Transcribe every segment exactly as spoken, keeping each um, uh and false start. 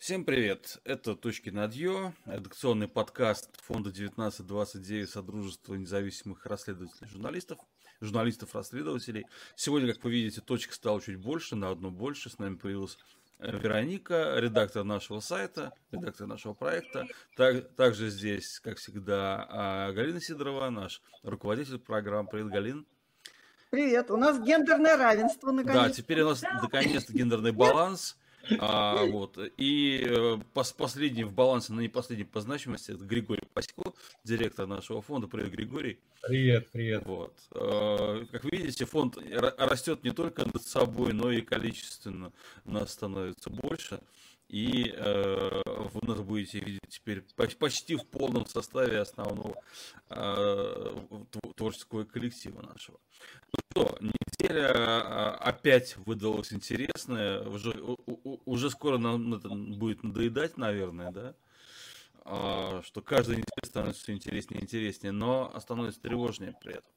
Всем привет! Это «Точки над Ё», редакционный подкаст фонда девятнадцать двадцать девять Содружества независимых расследователей журналистов, журналистов-расследователей. Сегодня, как вы видите, точек стало чуть больше, на одну больше. С нами появилась Вероника, редактор нашего сайта, редактор нашего проекта. Так, также здесь, как всегда, Галина Сидорова, наш руководитель программы. Привет, Галин. Привет, у нас гендерное равенство, наконец-то. Да, теперь у нас наконец-то гендерный баланс. А, вот. И э, пос, последний в балансе, но не последний по значимости, это Григорий Пасько, директор нашего фонда. Привет, Григорий. Привет, привет. Вот. Э, как вы видите, фонд растет не только над собой, но и количественно нас становится больше. И э, вы нас будете видеть теперь почти в полном составе основного э, творческого коллектива нашего. Ну что, неделя опять выдалась интересная. Уже, уже скоро нам это будет надоедать, наверное, да? А, что каждая неделя становится все интереснее и интереснее, но становится тревожнее при этом.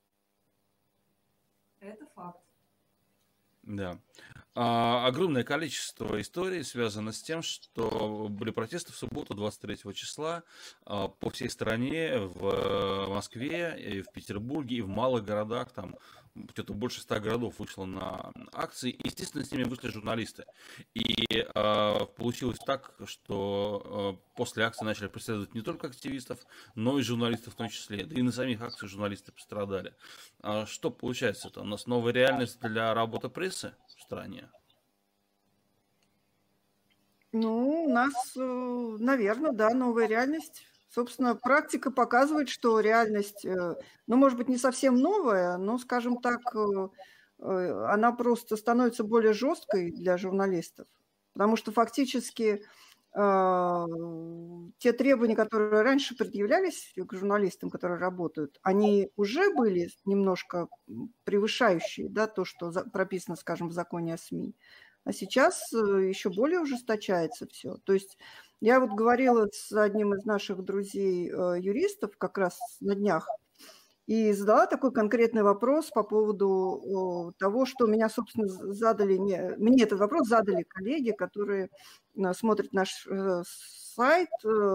Это факт. Да. А, огромное количество историй связано с тем, что были протесты в субботу, двадцать третьего числа, а, по всей стране, в Москве, и в Петербурге, и в малых городах. Там где-то больше ста городов вышло на акции. И, естественно, с ними вышли журналисты. И а, получилось так, что а, после акции начали преследовать не только активистов, но и журналистов в том числе. Да и на самих акциях журналисты пострадали. А что получается? Это у нас новая реальность для работы прессы в стране? Ну, у нас, наверное, да, новая реальность. Собственно, практика показывает, что реальность, ну, может быть, не совсем новая, но, скажем так, она просто становится более жесткой для журналистов. Потому что фактически те требования, которые раньше предъявлялись к журналистам, которые работают, они уже были немножко превышающие, да, то, что прописано, скажем, в законе о СМИ. А сейчас еще более ужесточается все. То есть я вот говорила с одним из наших друзей-юристов как раз на днях и задала такой конкретный вопрос по поводу того, что меня, собственно, задали, мне, мне этот вопрос задали коллеги, которые смотрят наш сайт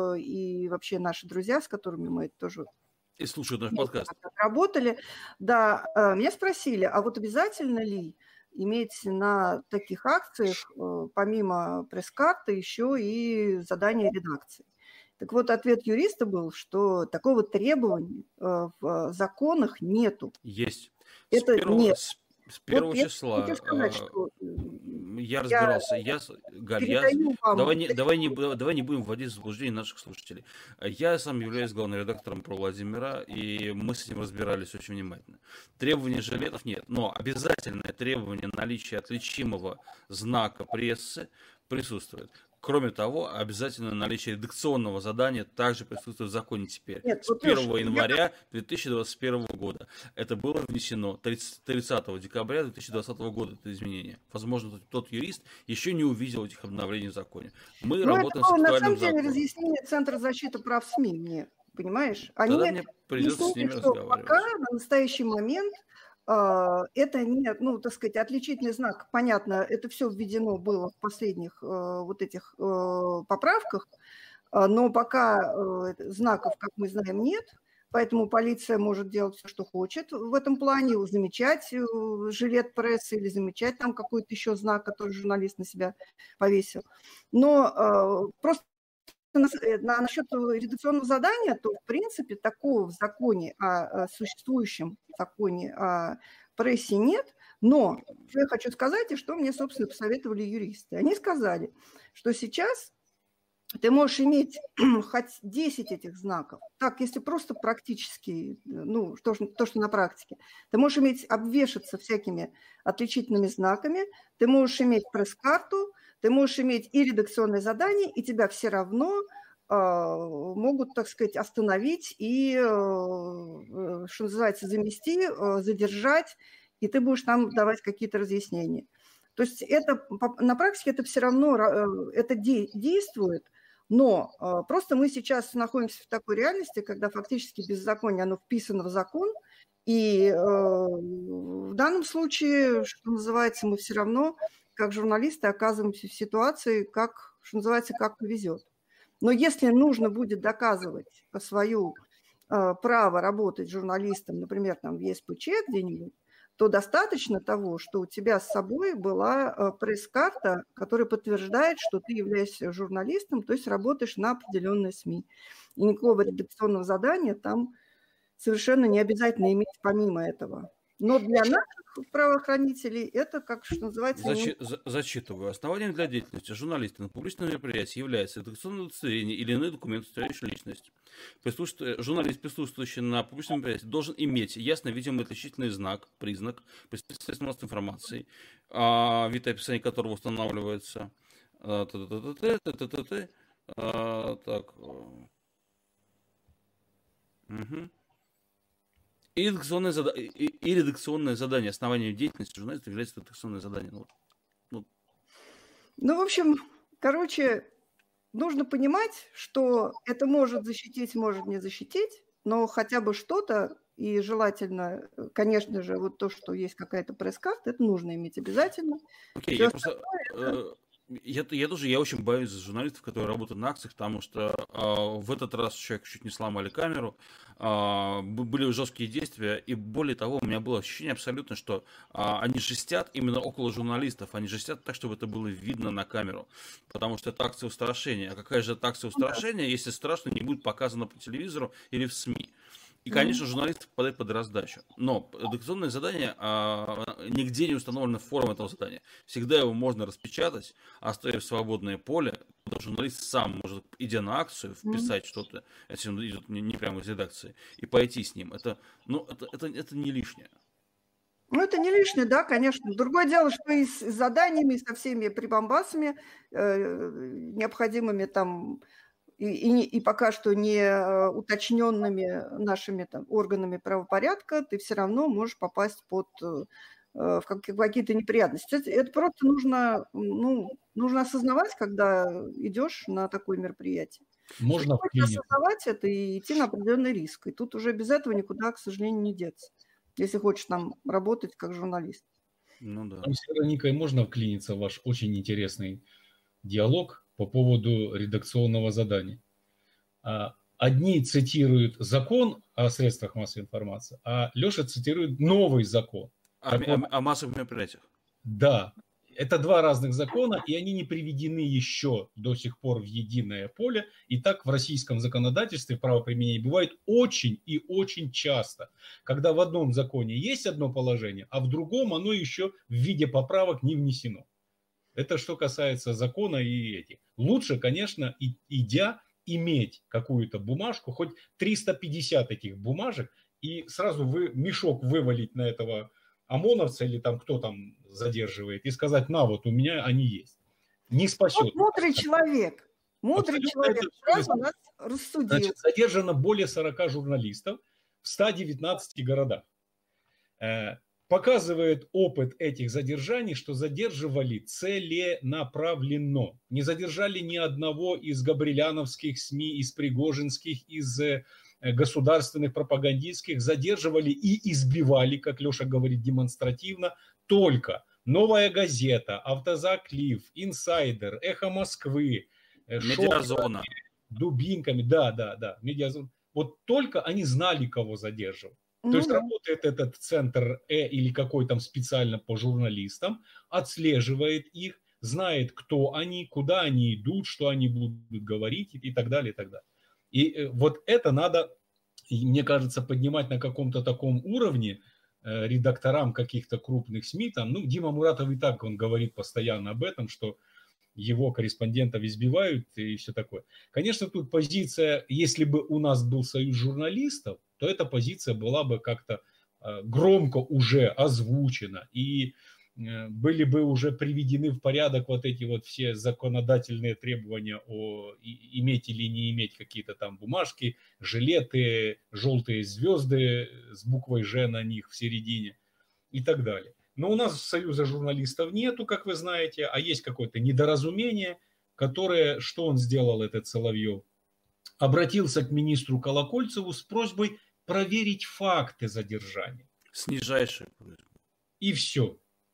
и вообще наши друзья, с которыми мы тоже и слушают наш подкаст. Работали. Да, меня спросили, а вот обязательно ли иметь на таких акциях, помимо пресс-карты, еще и задание редакции? Так вот, ответ юриста был, что такого требования в законах нету. Есть. Это с первого, нет. С, с первого вот числа я, сказать, что я разбирался. Я, Галь, я, давай, не, давай, не, давай не будем вводить в заблуждение наших слушателей. Я сам являюсь главным редактором про Владимира, и мы с этим разбирались очень внимательно. Требований жилетов нет, но обязательное требование наличия отличимого знака прессы присутствует. Кроме того, обязательно наличие редакционного задания также присутствует в законе теперь. Нет, с первого января две тысячи двадцать первого года. Это было внесено тридцатого декабря две тысячи двадцатого года, это изменение. Возможно, тот юрист еще не увидел этих обновлений в законе. Мы ну, работаем это, с актуальным законом. На самом деле законом. Разъяснение Центра защиты прав СМИ мне, понимаешь? Они Тогда мне придется с ними разговаривать. Пока на настоящий момент это не, ну, так сказать, отличительный знак, понятно, это все введено было в последних э, вот этих э, поправках, но пока э, знаков, как мы знаем, нет, поэтому полиция может делать все, что хочет в этом плане, замечать э, жилет прессы или замечать там какой-то еще знак, который журналист на себя повесил. Но э, просто на, на, насчет редакционного задания, то, в принципе, такого в законе, о, о существующем законе о прессе нет, но что я хочу сказать, и что мне, собственно, посоветовали юристы. Они сказали, что сейчас ты можешь иметь хоть десять этих знаков, так, если просто практически, ну, то, то, что на практике, ты можешь иметь, обвешаться всякими отличительными знаками, ты можешь иметь пресс-карту, ты можешь иметь и редакционное задание, и тебя все равно э, могут, так сказать, остановить и, э, что называется, замести, э, задержать, и ты будешь там давать какие-то разъяснения. То есть это, на практике это все равно э, это де, действует, но э, просто мы сейчас находимся в такой реальности, когда фактически беззаконие, оно вписано в закон, и э, в данном случае, что называется, мы все равно как журналисты оказываемся в ситуации, как что называется, как повезет. Но если нужно будет доказывать свое э, право работать журналистом, например, там в ЕСПЧ где-нибудь, то достаточно того, что у тебя с собой была э, пресс-карта, которая подтверждает, что ты являешься журналистом, то есть работаешь на определенной СМИ. И никакого редакционного задания там совершенно не обязательно иметь помимо этого. Но для наших правоохранителей это, как что называется... Зачи... Не... Зачитываю. Основанием для деятельности журналиста на публичном мероприятии является редакционное удостоверение или иной документ, удостоверяющий личность. Присутствует... Журналист, присутствующий на публичном мероприятии, должен иметь ясно видимый отличительный знак, признак, представительство массовой информации, а, вид описания которого устанавливается. А, так. Угу. И редакционное, зада... и редакционное задание, основанием деятельности журналиста является редакционное задание. Ну, ну... ну, в общем, короче, нужно понимать, что это может защитить, может не защитить, но хотя бы что-то, и желательно, конечно же, вот то, что есть какая-то пресс-карта, это нужно иметь обязательно. Окей, okay, я просто... Это... Я, я тоже, я очень боюсь за журналистов, которые работают на акциях, потому что э, в этот раз человек чуть не сломали камеру, э, были жесткие действия, и более того, у меня было ощущение абсолютно, что э, они жестят именно около журналистов, они жестят так, чтобы это было видно на камеру, потому что это акция устрашения. А какая же это акция устрашения, если страшно не будет показано по телевизору или в СМИ? И, конечно, журналист попадает под раздачу. Но редакционное задание, а, нигде не установлена форма этого задания. Всегда его можно распечатать, оставив свободное поле, куда журналист сам может, идя на акцию, вписать mm-hmm. что-то, если он идет не, не прямо из редакции, и пойти с ним. Это, ну, это, это, это не лишнее. Ну, это не лишнее, да, конечно. Другое дело, что и с заданиями, и со всеми прибамбасами, э, необходимыми там... И, и, и пока что не уточненными нашими там, органами правопорядка, ты все равно можешь попасть под, в какие-то неприятности. Это, это просто нужно, ну, нужно осознавать, когда идешь на такое мероприятие. Можно осознавать это и идти на определенный риск. И тут уже без этого никуда, к сожалению, не деться, если хочешь там работать как журналист. Ну да. С Вероникой можно вклиниться в ваш очень интересный диалог по поводу редакционного задания. Одни цитируют закон о средствах массовой информации, а Леша цитирует новый закон. О, о, о массовых мероприятиях. Да. Это два разных закона, и они не приведены еще до сих пор в единое поле. И так в российском законодательстве правоприменения бывает очень и очень часто, когда в одном законе есть одно положение, а в другом оно еще в виде поправок не внесено. Это что касается закона и этих. Лучше, конечно, и, идя, иметь какую-то бумажку, хоть триста пятьдесят этих бумажек, и сразу вы, мешок вывалить на этого ОМОНовца или там кто там задерживает, и сказать, на, вот у меня они есть. Не спасет. Вот мудрый человек. Мудрый Абсолютно человек сразу нас рассудил. Значит, задержано более сорока журналистов в ста девятнадцати городах. Показывает опыт этих задержаний, что задерживали целенаправленно. Не задержали ни одного из габриляновских СМИ, из пригожинских, из государственных пропагандистских. Задерживали и избивали, как Леша говорит, демонстративно, только «Новая газета», «Автозаклив», «Инсайдер», «Эхо Москвы», «Медиазона», «Дубинками». Да, да, да, «Медиазона». Вот только они знали, кого задерживать. То ну, есть да. работает этот центр Э или какой там специально по журналистам, отслеживает их, знает, кто они, куда они идут, что они будут говорить и так далее, и так далее. И вот это надо, мне кажется, поднимать на каком-то таком уровне э, редакторам каких-то крупных СМИ. Там, ну, Дима Муратов и так, он говорит постоянно об этом, что его корреспондентов избивают и все такое. Конечно, тут позиция, если бы у нас был союз журналистов, то эта позиция была бы как-то громко уже озвучена, и были бы уже приведены в порядок вот эти вот все законодательные требования о иметь или не иметь какие-то там бумажки, жилеты, желтые звезды с буквой «Ж» на них в середине и так далее. Но у нас союза журналистов нету, как вы знаете, а есть какое-то недоразумение, которое, что он сделал, этот Соловьев? Обратился к министру Колокольцеву с просьбой проверить факты задержания. С нижайшей. И все.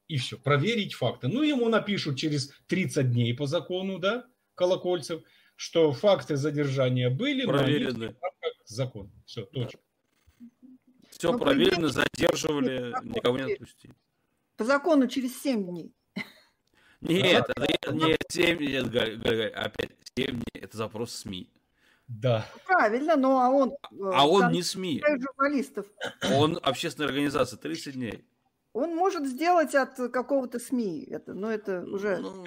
И все, проверить факты. Ну, ему напишут через тридцать дней по закону, да, Колокольцев, что факты задержания были, проверены. Но они в рамках закона. Все, точка. Все ну, проверено, задерживали, никого не отпустили. По закону через семь дней. Нет, а, это не семь, нет, Галь, Галь, опять семь дней, это запрос СМИ. Да. Правильно, но а он... А он не СМИ. Журналистов. Он общественная организация, тридцать дней. Он может сделать от какого-то СМИ это, но это уже... Ну,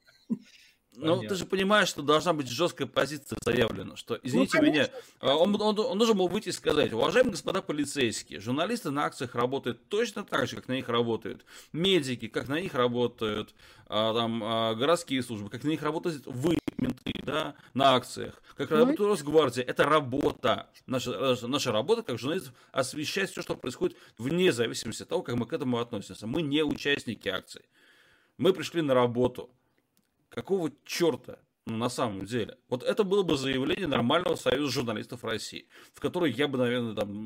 ну ты же понимаешь, что должна быть жесткая позиция заявлена, что, извините ну, меня, он, он, он должен был выйти и сказать: уважаемые господа полицейские, журналисты на акциях работают точно так же, как на них работают медики, как на них работают а, там, а, городские службы, как на них работают вы, менты, да, на акциях, как ну, работает Росгвардия. Это работа. Наша, наша работа, как журналистов, освещать все, что происходит, вне зависимости от того, как мы к этому относимся. Мы не участники акций. Мы пришли на работу. Какого черта, ну, на самом деле? Вот это было бы заявление нормального союза журналистов России, в который я бы, наверное, там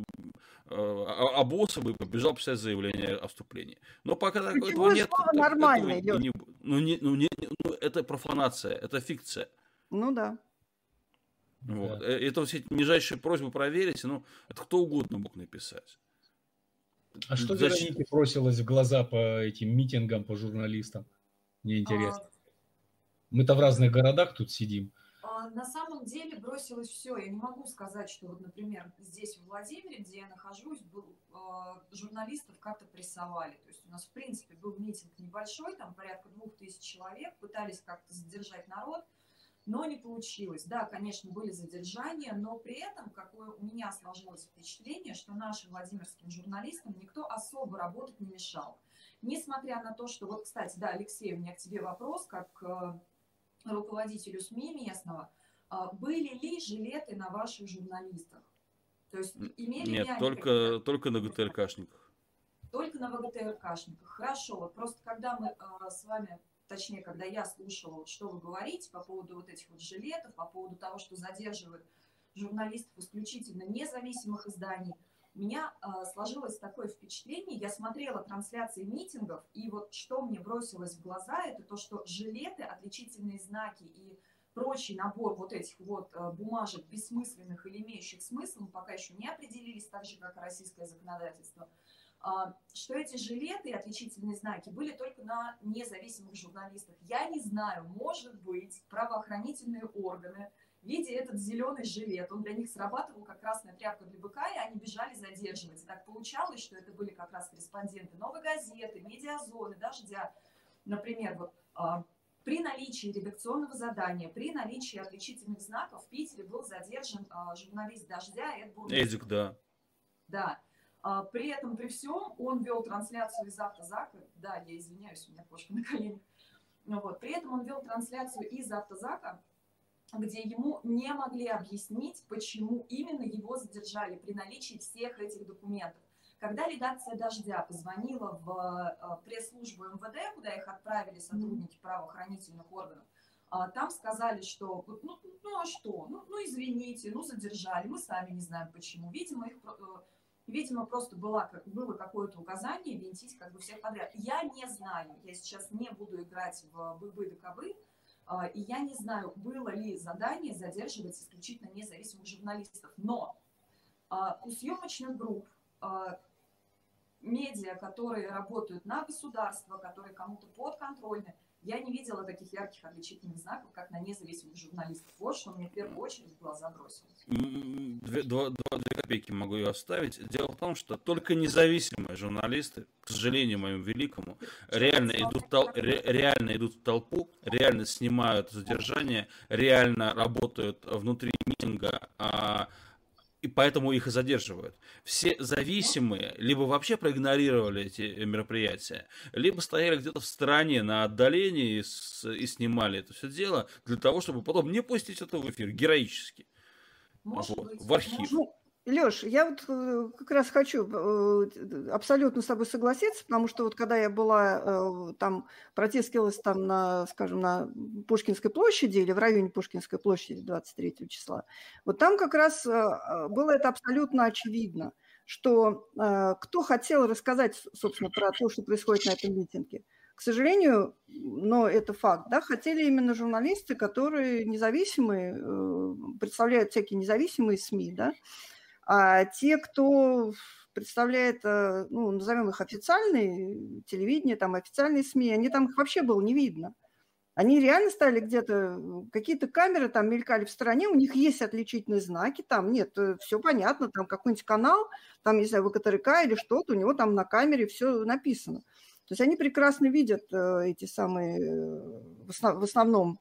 обулся бы и побежал писать заявление о вступлении. Но пока такого этого нет, нормальное, этого не, ну, не, ну, не, ну, это профанация, это фикция. Ну да. Вот. Да. Это все эти нижайшие просьбы проверить, ну, это кто угодно мог написать. А что Веронике бросилось в глаза по этим митингам, по журналистам? Мне интересно. А... Мы-то в разных городах тут сидим. На самом деле бросилось все. Я не могу сказать, что вот, например, здесь, в Владимире, где я нахожусь, был, э, журналистов как-то прессовали. То есть у нас, в принципе, был митинг небольшой, там порядка двух тысяч человек, пытались как-то задержать народ, но не получилось. Да, конечно, были задержания, но при этом, какое у меня сложилось впечатление, что нашим владимирским журналистам никто особо работать не мешал. Несмотря на то, что, вот, кстати, да, Алексей, у меня к тебе вопрос, как... Э, руководителю СМИ местного, были ли жилеты на ваших журналистах? То есть имели Нет, ли они только, только на ГТРКшниках. Только на ВГТРКшниках. Хорошо, вот просто когда мы э, с вами, точнее, когда я слушала, вот, что вы говорите по поводу вот этих вот жилетов, по поводу того, что задерживают журналистов исключительно независимых изданий, у меня э, сложилось такое впечатление, я смотрела трансляции митингов, и вот что мне бросилось в глаза, это то, что жилеты, отличительные знаки и прочий набор вот этих вот э, бумажек бессмысленных или имеющих смысл, мы пока еще не определились, так же, как и российское законодательство, э, что эти жилеты и отличительные знаки были только на независимых журналистах. Я не знаю, может быть, правоохранительные органы, видя этот зеленый жилет, он для них срабатывал как красная тряпка для быка, и они бежали задерживать. И так получалось, что это были как раз корреспонденты «Новой газеты», «Медиазоны», «Дождя». Например, вот, а, при наличии редакционного задания, при наличии отличительных знаков в Питере был задержан а, журналист «Дождя» Эд Бурмис. Эдик, да. Да. А, при этом, при всем, он вел трансляцию из «Автозака». Да, я извиняюсь, у меня кошка на коленях. Ну, вот. При этом он вел трансляцию из «Автозака», где ему не могли объяснить, почему именно его задержали при наличии всех этих документов. Когда редакция «Дождя» позвонила в пресс-службу эм вэ дэ, куда их отправили сотрудники правоохранительных органов, там сказали, что ну, ну а что, ну, ну извините, ну задержали, мы сами не знаем почему. Видимо, их, видимо просто было, было какое-то указание винтить как бы всех подряд. Я не знаю, я сейчас не буду играть в быбы да кобы, и я не знаю, было ли задание задерживать исключительно независимых журналистов. Но у съемочных групп, медиа, которые работают на государство, которые кому-то подконтрольны, я не видела таких ярких отличительных знаков, как на независимых журналистов. Вот что мне в первую очередь в глаза бросилось. Две, два, два, две копейки могу ее оставить. Дело в том, что только независимые журналисты, к сожалению моему великому, реально идут, тол- ре- реально идут в толпу, реально снимают задержание, реально работают внутри митинга, а, и поэтому их и задерживают. Все зависимые либо вообще проигнорировали эти мероприятия, либо стояли где-то в стороне на отдалении и, с, и снимали это все дело для того, чтобы потом не пустить это в эфир героически. Вот, в архив. Ну, Леш, я вот как раз хочу абсолютно с тобой согласиться, потому что вот когда я была там, протискивалась там на, скажем, на Пушкинской площади или в районе Пушкинской площади двадцать третьего числа, вот там как раз было это абсолютно очевидно, что э, кто хотел рассказать, собственно, про то, что происходит на этом митинге. К сожалению, но это факт, да, хотели именно журналисты, которые независимые, э, представляют всякие независимые СМИ, да, а те, кто представляет, э, ну, назовем их официальные телевидение, там официальные СМИ, они там их вообще было не видно. Они реально стали где-то, какие-то камеры там мелькали в стороне, у них есть отличительные знаки, там нет, все понятно, там какой-нибудь канал, там, не знаю, ВКТРК или что-то, у него там на камере все написано. То есть они прекрасно видят эти самые, в основном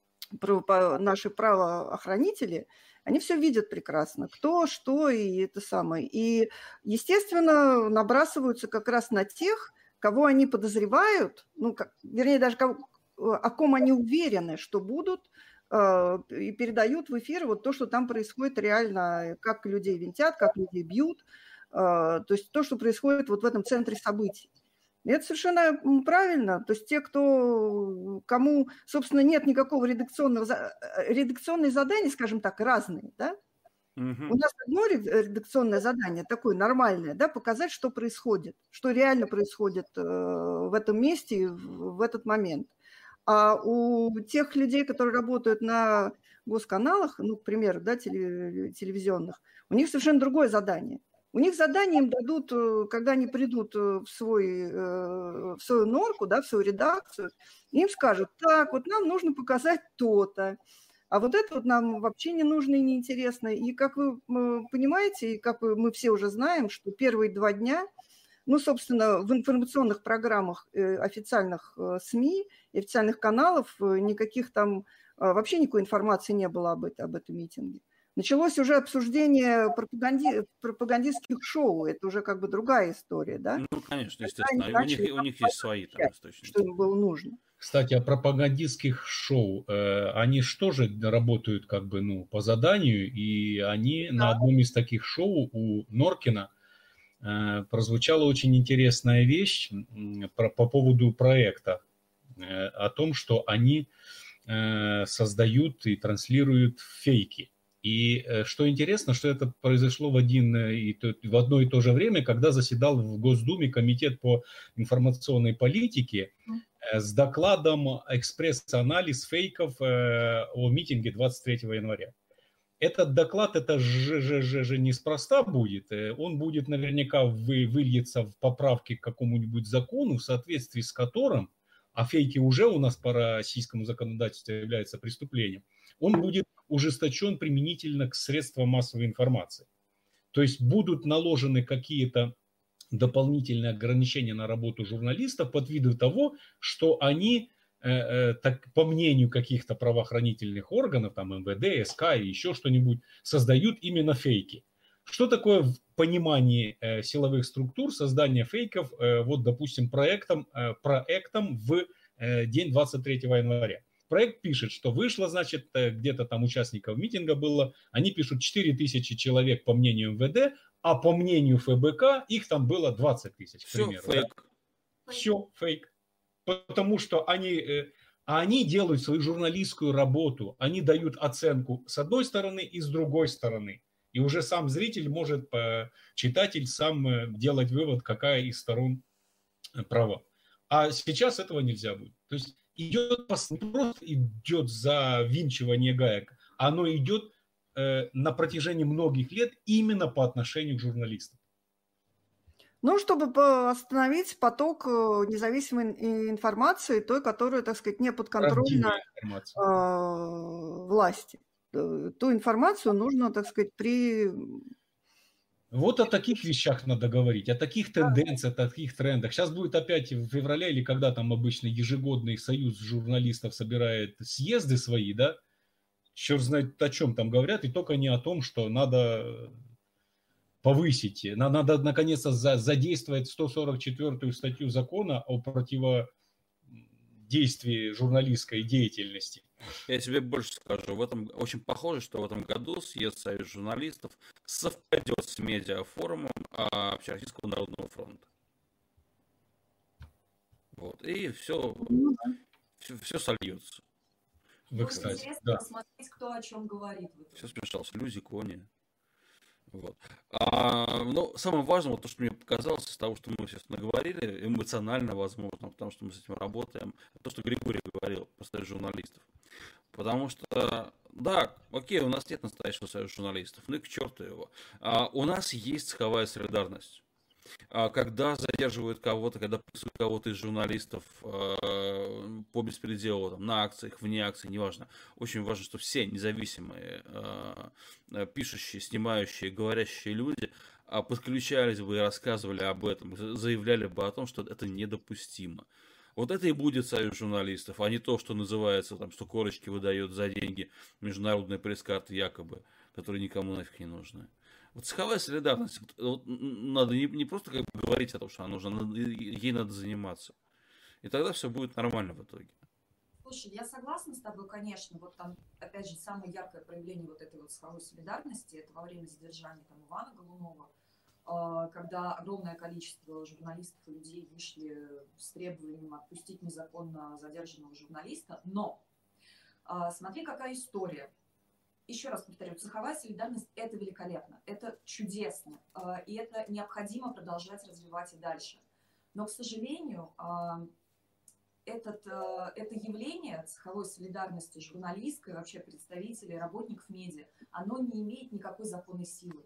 наши правоохранители, они все видят прекрасно, кто, что и это самое. И, естественно, набрасываются как раз на тех, кого они подозревают, ну, как, вернее, даже кого, о ком они уверены, что будут, э, и передают в эфир вот то, что там происходит реально, как людей винтят, как людей бьют, э, то есть то, что происходит вот в этом центре событий. И это совершенно правильно. То есть те, кто, кому, собственно, нет никакого редакционного, редакционные задания, скажем так, разные, да? Mm-hmm. У нас одно редакционное задание, такое нормальное, да, показать, что происходит, что реально происходит э, в этом месте в, в этот момент. А у тех людей, которые работают на госканалах, ну, к примеру, да, телевизионных, у них совершенно другое задание. У них задание им дадут, когда они придут в, свой, в свою норку, да, в свою редакцию, им скажут, так, вот нам нужно показать то-то, а вот это вот нам вообще не нужно и не интересно. И как вы понимаете, и как мы все уже знаем, что первые два дня, ну, собственно, в информационных программах официальных СМИ, официальных каналов никаких там, вообще никакой информации не было об, это, об этом митинге. Началось уже обсуждение пропаганди... пропагандистских шоу. Это уже как бы другая история, да? Ну, конечно, естественно. У них, у них есть свои там источники. Что им было нужно. Кстати, о пропагандистских шоу. Они что же работают как бы, ну, по заданию, и они да. на одном из таких шоу у Норкина прозвучала очень интересная вещь по поводу проекта. О том, что они создают и транслируют фейки. И что интересно, что это произошло в, один, и то, в одно и то же время, когда заседал в Госдуме комитет по информационной политике с докладом «Экспресс-анализ фейков о митинге двадцать третьего января». Этот доклад, это же, же, же, же неспроста будет. Он будет наверняка вы, выльется в поправки к какому-нибудь закону, в соответствии с которым, а фейки уже у нас по российскому законодательству являются преступлением, он будет ужесточен применительно к средствам массовой информации. То есть будут наложены какие-то дополнительные ограничения на работу журналистов под видом того, что они, э, э, так, по мнению каких-то правоохранительных органов, там эм вэ дэ, эс ка и еще что-нибудь, создают именно фейки. Что такое в понимании э, силовых структур создание фейков, э, вот, допустим, проектом, э, проектом в э, день двадцать третьего января? Проект пишет, что вышло, значит, где-то там участников митинга было, они пишут четыре тысячи человек по мнению эм вэ дэ, а по мнению эф бэ ка их там было двадцать тысяч, к примеру. Все фейк. Да? Все фейк. Потому что они, они делают свою журналистскую работу, они дают оценку с одной стороны и с другой стороны. И уже сам зритель может, читатель сам делать вывод, какая из сторон права. А сейчас этого нельзя будет. То есть идет, не просто идет завинчивание гаек, оно идет э, на протяжении многих лет именно по отношению к журналистам. Ну, чтобы остановить поток независимой информации, той, которая, так сказать, не подконтрольна э, власти. Ту информацию нужно, так сказать, при... Вот о таких вещах надо говорить, о таких тенденциях, о таких трендах. Сейчас будет опять в феврале или когда там обычно ежегодный союз журналистов собирает съезды свои, да? Черт знает, о чем там говорят, и только не о том, что надо повысить, надо наконец-то задействовать сто сорок четвёртую статью закона о противодействии журналистской деятельности. Я тебе больше скажу, в этом очень похоже, что в этом году съезд Союза журналистов совпадет с медиафорумом Общероссийского народного фронта. Вот. И все, все, все сольется. Вы, кстати, интересно да. посмотреть, кто о чем говорит. Все смешалось. Люди, кони. Вот. А, ну, самое важное, вот то, что мне показалось из того, что мы сейчас наговорили, эмоционально, возможно, потому что мы с этим работаем, то, что Григорий говорил про союз журналистов. Потому что, да, окей, у нас нет настоящего союза журналистов, ну и к черту его. А, у нас есть цеховая солидарность. А когда задерживают кого-то, когда прессуют кого-то из журналистов э, по беспределу, там, на акциях, вне акций, неважно. Очень важно, что все независимые, э, пишущие, снимающие, говорящие люди э, подключались бы и рассказывали об этом, заявляли бы о том, что это недопустимо. Вот это и будет союз журналистов, а не то, что называется, там, что корочки выдает за деньги международные пресс-карты якобы, которые никому нафиг не нужны. Вот цеховая солидарность, вот, надо не, не просто как бы говорить о том, что она нужна, надо, ей надо заниматься. И тогда все будет нормально в итоге. Слушай, я согласна с тобой, конечно. Вот там, опять же, самое яркое проявление вот этой вот цеховой солидарности, это во время задержания там Ивана Голунова, когда огромное количество журналистов и людей вышли с требованием отпустить незаконно задержанного журналиста. Но смотри, какая история. Еще раз повторю, цеховая солидарность – это великолепно, это чудесно, и это необходимо продолжать развивать и дальше. Но, к сожалению, этот, это явление цеховой солидарности журналистской, вообще представителей, работников медиа, оно не имеет никакой законной силы.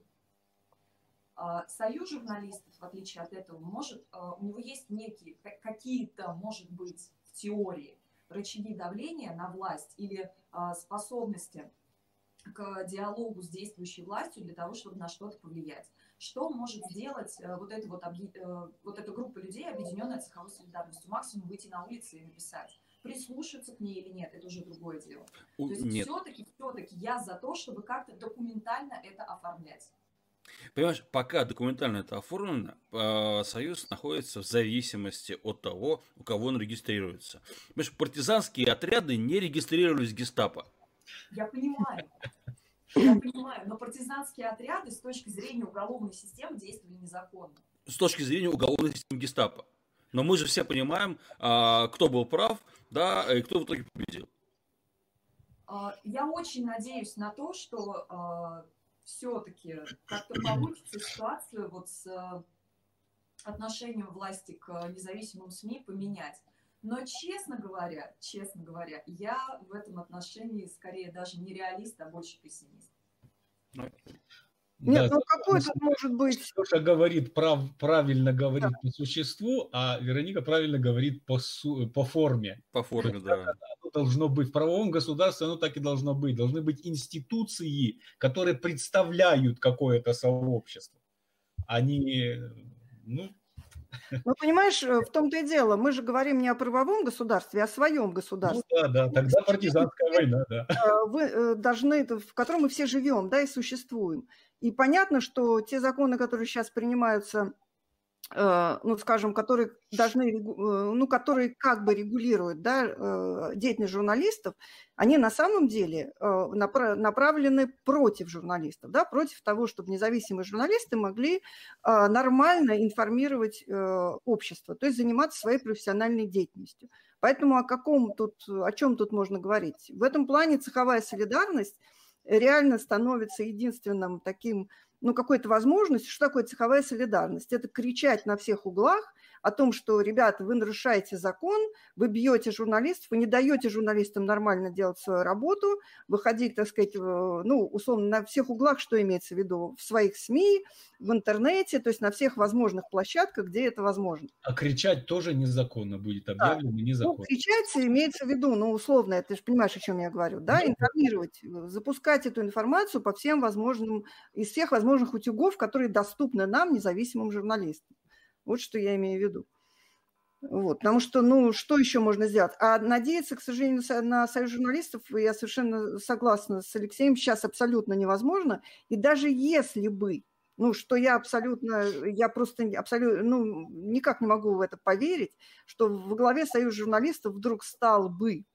Союз журналистов, в отличие от этого, может, у него есть некие, какие-то, может быть, в теории, рычаги давления на власть или способности к диалогу с действующей властью для того, чтобы на что-то повлиять. Что может сделать вот эта, вот, вот эта группа людей, объединенная цеховой солидарностью? Максимум выйти на улицы и написать. Прислушаться к ней или нет, это уже другое дело. То есть нет. все-таки, все-таки я за то, чтобы как-то документально это оформлять. Понимаешь, пока документально это оформлено, союз находится в зависимости от того, у кого он регистрируется. Понимаешь, партизанские отряды не регистрировались в гестапо. Я понимаю, я понимаю, но партизанские отряды с точки зрения уголовной системы действовали незаконно. С точки зрения уголовной системы гестапо. Но мы же все понимаем, кто был прав, да, и кто в итоге победил. Я очень надеюсь на то, что все-таки как-то получится ситуацию вот с отношением власти к независимым СМИ поменять. Но, честно говоря, честно говоря, я в этом отношении скорее даже не реалист, а больше пессимист. Нет, да, ну какой тут может быть... Леша говорит, прав, правильно говорит да. по существу, а Вероника правильно говорит по, су, по форме. По форме, да. Оно должно быть. В правовом государстве оно так и должно быть. Должны быть институции, которые представляют какое-то сообщество. Они, ну... Ну, понимаешь, в том-то и дело. Мы же говорим не о правовом государстве, а о своем государстве. Ну, да, да, тогда партизанская война, да. Вы должны, в котором мы все живем, да, и существуем. И понятно, что те законы, которые сейчас принимаются, ну, скажем, которые должны, ну, которые как бы регулируют, да, деятельность журналистов, они на самом деле направлены против журналистов, да, против того, чтобы независимые журналисты могли нормально информировать общество, то есть заниматься своей профессиональной деятельностью. Поэтому о каком тут, о чем тут можно говорить? В этом плане цеховая солидарность реально становится единственным таким, ну, какой-то возможностью. Что такое цеховая солидарность? Это кричать на всех углах о том, что, ребята, вы нарушаете закон, вы бьете журналистов, вы не даете журналистам нормально делать свою работу, выходить, так сказать, ну, условно, на всех углах, что имеется в виду, в своих СМИ, в интернете, то есть на всех возможных площадках, где это возможно. А кричать тоже незаконно будет объявлено, да. незаконно. Ну, кричать имеется в виду, ну, условно, ты же понимаешь, о чем я говорю, да, да, информировать, запускать эту информацию по всем возможным, из всех возможных утюгов, которые доступны нам, независимым журналистам. Вот что я имею в виду. Вот, потому что, ну, что еще можно сделать? А надеяться, к сожалению, на союз журналистов, я совершенно согласна с Алексеем, сейчас абсолютно невозможно. И даже если бы, ну, что я абсолютно, я просто абсолютно, ну, никак не могу в это поверить, что во главе союза журналистов вдруг стал бы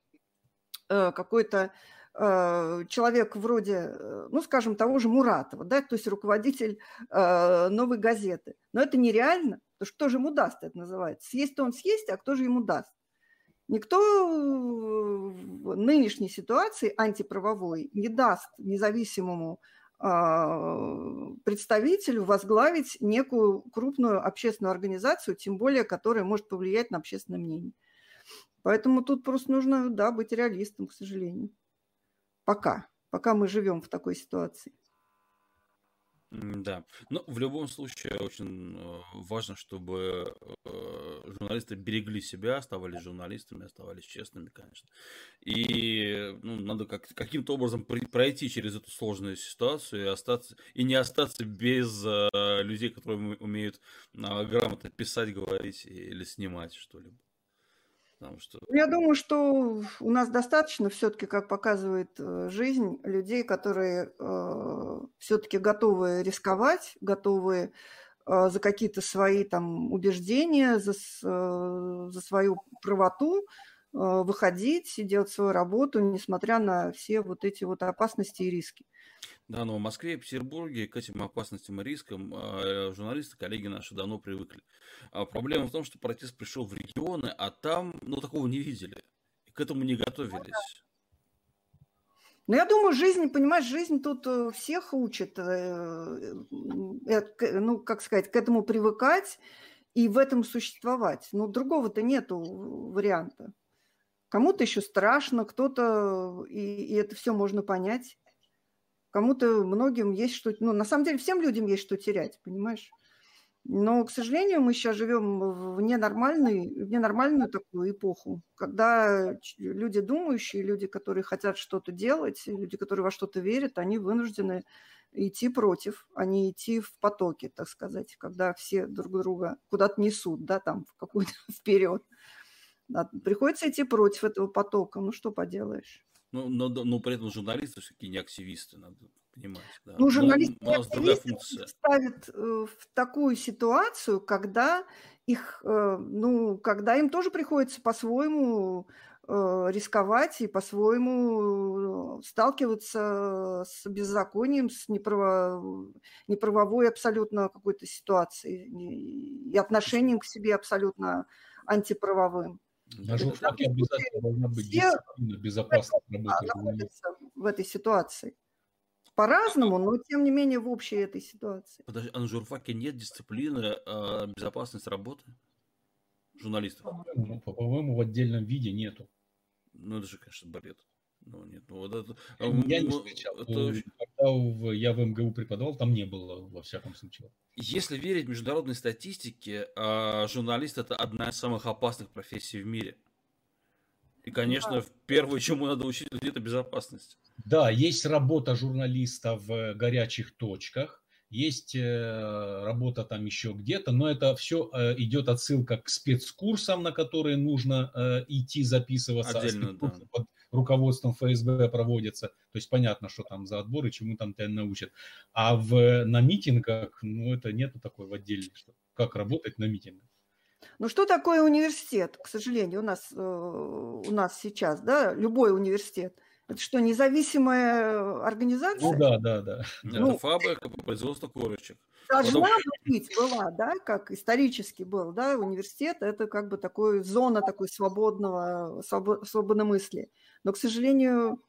э, какой-то э, человек вроде, ну, скажем, того же Муратова, да, то есть руководитель э, «Новой газеты». Но это нереально. То что же ему даст, это называется? Съесть-то он съесть, а кто же ему даст? Никто в нынешней ситуации антиправовой не даст независимому представителю возглавить некую крупную общественную организацию, тем более, которая может повлиять на общественное мнение. Поэтому тут просто нужно, да, быть реалистом, к сожалению. Пока. Пока мы живем в такой ситуации. Да, но в любом случае очень важно, чтобы журналисты берегли себя, оставались журналистами, оставались честными, конечно. И ну, надо как, каким-то образом пройти через эту сложную ситуацию и, остаться, и не остаться без uh, людей, которые умеют uh, грамотно писать, говорить или снимать что-либо. Что... Я думаю, что у нас достаточно все-таки, как показывает жизнь, людей, которые э, все-таки готовы рисковать, готовы э, за какие-то свои там убеждения, за, э, за свою правоту э, выходить и делать свою работу, несмотря на все вот эти вот опасности и риски. Да, но в Москве и Петербурге к этим опасностям и рискам э, журналисты, коллеги наши давно привыкли. А проблема в том, что протест пришел в регионы, а там, ну, такого не видели. И к этому не готовились. Ну, я думаю, жизнь, понимаешь, жизнь тут всех учит, э, э, ну, как сказать, к этому привыкать и в этом существовать. Ну, другого-то нету варианта. Кому-то еще страшно, кто-то, и, и это все можно понять. Кому-то, многим есть что... Ну, на самом деле, всем людям есть что терять, понимаешь? Но, к сожалению, мы сейчас живем в ненормальную, в ненормальную такую эпоху, когда люди думающие, люди, которые хотят что-то делать, люди, которые во что-то верят, они вынуждены идти против, а не идти в потоке, так сказать, когда все друг друга куда-то несут, да, там, в какую-то вперед. Да, приходится идти против этого потока, ну, что поделаешь. Ну, но, но при этом журналисты все-таки не активисты, надо понимать. Да. Ну, журналисты у нас другая функция. ставят в такую ситуацию, когда их, ну, когда им тоже приходится по-своему рисковать и по-своему сталкиваться с беззаконием, с неправо... неправовой абсолютно какой-то ситуацией и отношением к себе абсолютно антиправовым. На журфаке обязательно должна быть дисциплина, безопасность работы в этой ситуации. По-разному, но тем не менее в общей этой ситуации. Подожди, а на журфаке нет дисциплины а безопасности работы журналистов? По-моему, по-моему, в отдельном виде нету. Ну, это же, конечно, бред. Ну, нет, ну, вот это... Я не встречал. Это... Когда я в МГУ преподавал, там не было, во всяком случае. Если верить международной статистике, журналист – это одна из самых опасных профессий в мире. И, конечно, да. Первое, чему надо учить, это безопасность. Да, есть работа журналиста в горячих точках, есть работа там еще где-то, но это все идет отсылка к спецкурсам, на которые нужно идти записываться. Отдельно, да. Под руководством ФСБ проводятся. То есть понятно, что там за отборы, чему там тебя научат. А в, на митингах, ну, это нету такой в отдельно, что как работать на митингах. Ну, что такое университет? К сожалению, у нас, у нас сейчас, да, любой университет. Это что, независимая организация? Ну, да, да, да. Ну, это фабрика по производству корочек. Должна Потом... быть, была, да, как исторически был, да, университет, это как бы такой, зона такой свободного, свободомыслия. Но, к сожалению,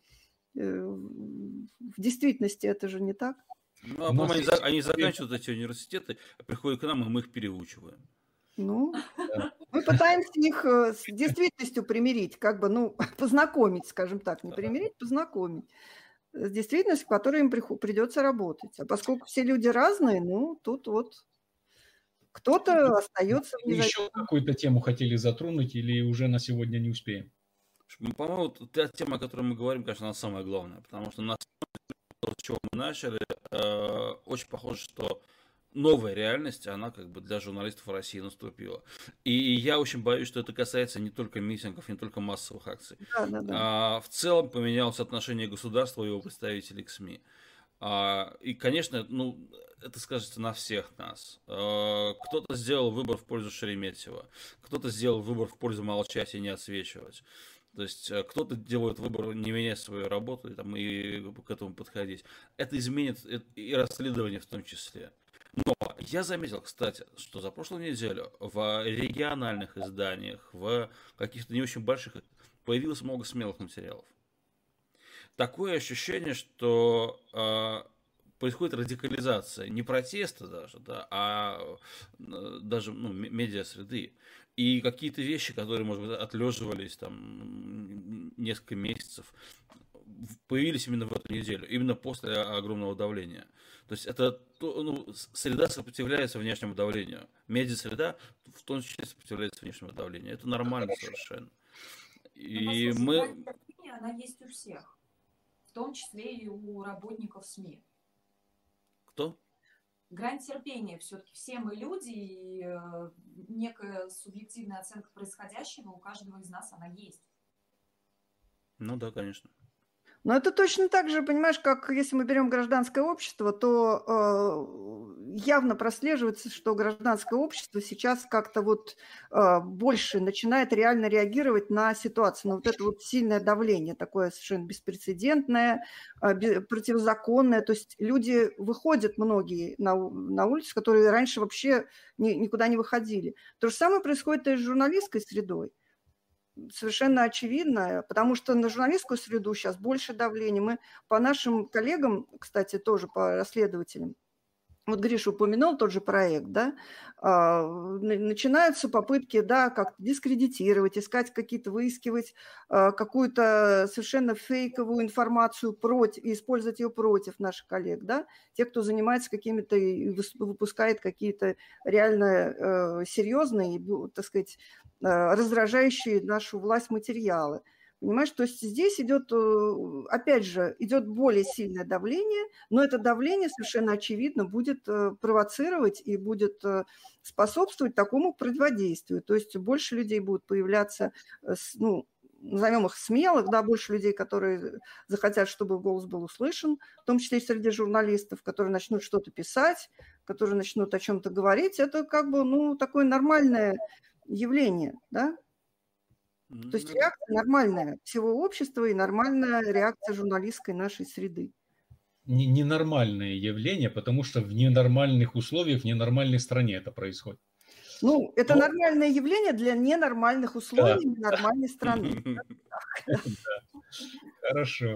в действительности это же не так. Ну, а потом они, есть... они заканчивают эти университеты, приходят к нам, и мы их переучиваем. Ну, да. Мы пытаемся их с действительностью примирить, как бы, ну, познакомить, скажем так, не примирить, познакомить с действительностью, в которой им придется работать. А поскольку все люди разные, ну, тут вот кто-то остается... Еще какую-то тему хотели затронуть или уже на сегодня не успеем? По-моему, та тема, о которой мы говорим, конечно, она самая главная, потому что на самом деле, с чего мы начали, очень похоже, что новая реальность, она как бы для журналистов в России наступила. И я очень боюсь, что это касается не только митингов, не только массовых акций. Да, да, да. А в целом поменялось отношение государства и его представителей к СМИ. А, и, конечно, ну, это скажется на всех нас. А, кто-то сделал выбор в пользу Шереметьева, кто-то сделал выбор в пользу молчать и не отсвечивать. То есть кто-то делает выбор не менять свою работу и, там, и к этому подходить. Это изменит и расследование в том числе. Но я заметил, кстати, что за прошлую неделю в региональных изданиях, в каких-то не очень больших, появилось много смелых материалов. Такое ощущение, что э, происходит радикализация не протеста даже, да, а даже ну, медиа-среды. И какие-то вещи, которые, может быть, отлеживались там несколько месяцев, появились именно в эту неделю, именно после огромного давления. То есть это ну, среда сопротивляется внешнему давлению. Медиа-среда в том числе сопротивляется внешнему давлению. Это нормально совершенно. И но, мы... Она есть у всех, в том числе и у работников СМИ. Кто? Грань терпения все-таки. Все мы люди, и э, некая субъективная оценка происходящего у каждого из нас она есть. Ну да, конечно. Но это точно так же, понимаешь, как если мы берем гражданское общество, то э, явно прослеживается, что гражданское общество сейчас как-то вот э, больше начинает реально реагировать на ситуацию, на вот это вот сильное давление, такое совершенно беспрецедентное, э, противозаконное. То есть люди выходят многие на, на улицу, которые раньше вообще ни, никуда не выходили. То же самое происходит и с журналистской средой. Совершенно очевидно, потому что на журналистскую среду сейчас больше давления. Мы по нашим коллегам, кстати, тоже по расследователям, вот Гриша упомянул тот же проект, да, начинаются попытки, да, как-то дискредитировать, искать какие-то, выискивать какую-то совершенно фейковую информацию против, и использовать ее против наших коллег, да, те, кто занимается какими-то, выпускает какие-то реально серьезные, так сказать, раздражающие нашу власть материалы. Понимаешь, то есть здесь идет, опять же, идет более сильное давление, но это давление совершенно очевидно будет провоцировать и будет способствовать такому противодействию. То есть больше людей будут появляться, ну, назовем их смелых, да, больше людей, которые захотят, чтобы голос был услышан, в том числе и среди журналистов, которые начнут что-то писать, которые начнут о чем-то говорить. Это как бы, ну, такое нормальное явление, да? То есть реакция нормальная всего общества и нормальная реакция журналистской нашей среды. Ненормальное явление, потому что в ненормальных условиях, в ненормальной стране это происходит. Ну, это Но... нормальное явление для ненормальных условий, да. Ненормальной страны. Хорошо.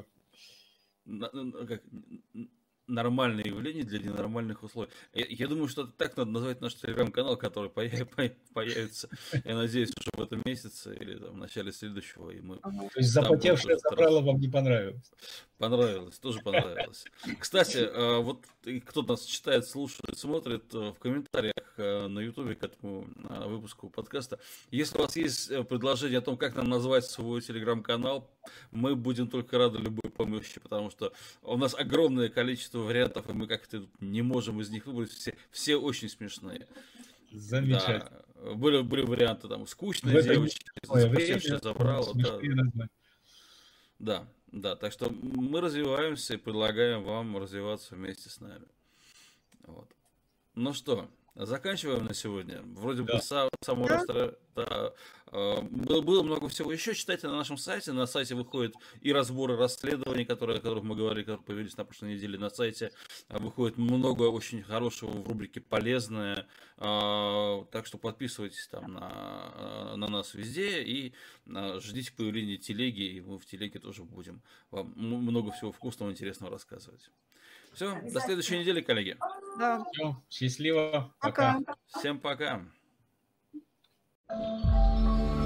Нормальное явление для ненормальных условий. Я, я думаю, что так надо назвать наш телеграм-канал, который появится, я надеюсь, уже в этом месяце или там, в начале следующего. И мы ага. То есть запотевшее забрало вам не понравилось? Понравилось, тоже понравилось. Кстати, вот кто нас читает, слушает, смотрит в комментариях на ютубе к этому выпуску подкаста, если у вас есть предложение о том, как нам назвать свой телеграм-канал, мы будем только рады любой помощи, потому что у нас огромное количество вариантов, и мы как-то не можем из них выбрать, все, все очень смешные. Замечательно. Да. Были, были варианты там скучные девочки, запустившие забрало. Да. да, да, так что мы развиваемся и предлагаем вам развиваться вместе с нами. Вот. Ну что, заканчиваем на сегодня. Вроде да. бы сам, само да. Растра... да. Было, было много всего. Еще читайте на нашем сайте. На сайте выходят и разборы расследований, которые, о которых мы говорили, которые появились на прошлой неделе на сайте. Выходит много очень хорошего в рубрике «Полезное». Так что подписывайтесь там на, на нас везде и ждите появления телеги. И мы в телеге тоже будем вам много всего вкусного и интересного рассказывать. Все, до следующей недели, коллеги. Да. Все, счастливо. Пока. Пока. Всем пока.